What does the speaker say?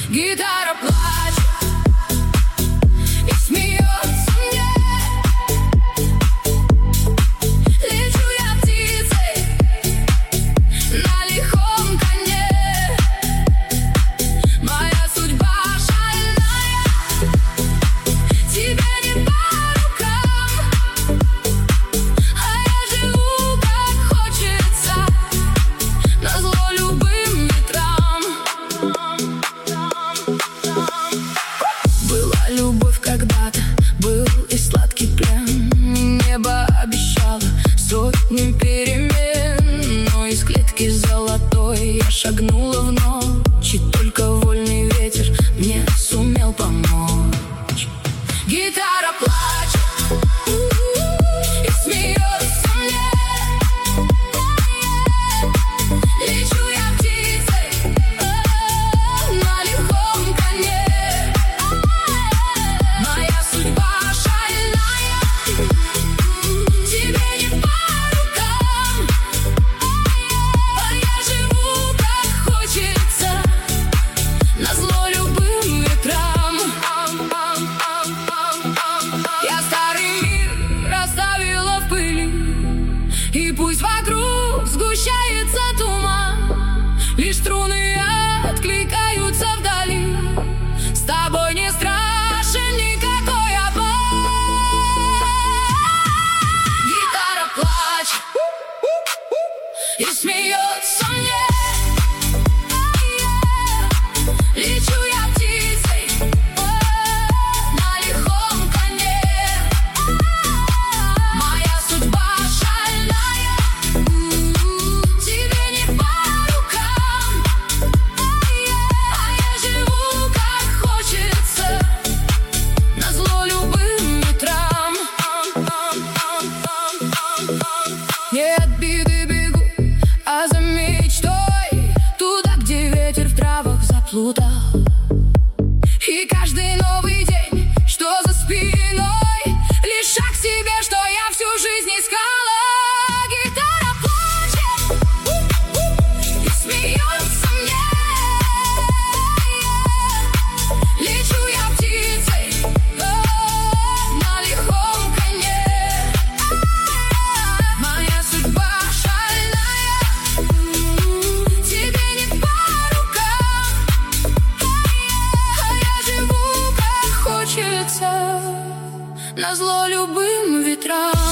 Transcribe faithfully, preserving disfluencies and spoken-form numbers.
Гитара плачет и смеется мне. Лечу я птицей на лихом коне. Моя судьба шальная, тебе не по рукам. А я живу как хочется, назло любым ветрам. Была любовь когда-то, был и сладкий плен. Небо обещало сотни перемен, но из клетки золотой я шагнула в ночь, и только вольный ветер мне сумел помочь. Гитара плачет и смеется мне. Лечу я птицей на лихом коне. Моя судьба шальная, тебе не по рукам. А я живу как хочется, назло любым ветрам. Я старый мир расставила в пыли, и пусть вокруг сгущается туман, лишь струны откликаются вдали. С тобой не страшен никакой обман. Гитара плачет и смеется мне. Лечу я птицей на лихом коне. Моя судьба шальная, тебе не по рукам. А я живу как хочется, назло любым ветрам. Не от беды бегу, а за мечтой, туда, где ветер в травах заплутал. И каждый новый день, что за спиной, лишь шаг к себе, что я всю жизнь искала. Гитара плачет и смеется мне. Лечу я птицей на лихом коне. Моя судьба шальная, тебе не по рукам. А я живу как хочется, назло любым ветрам.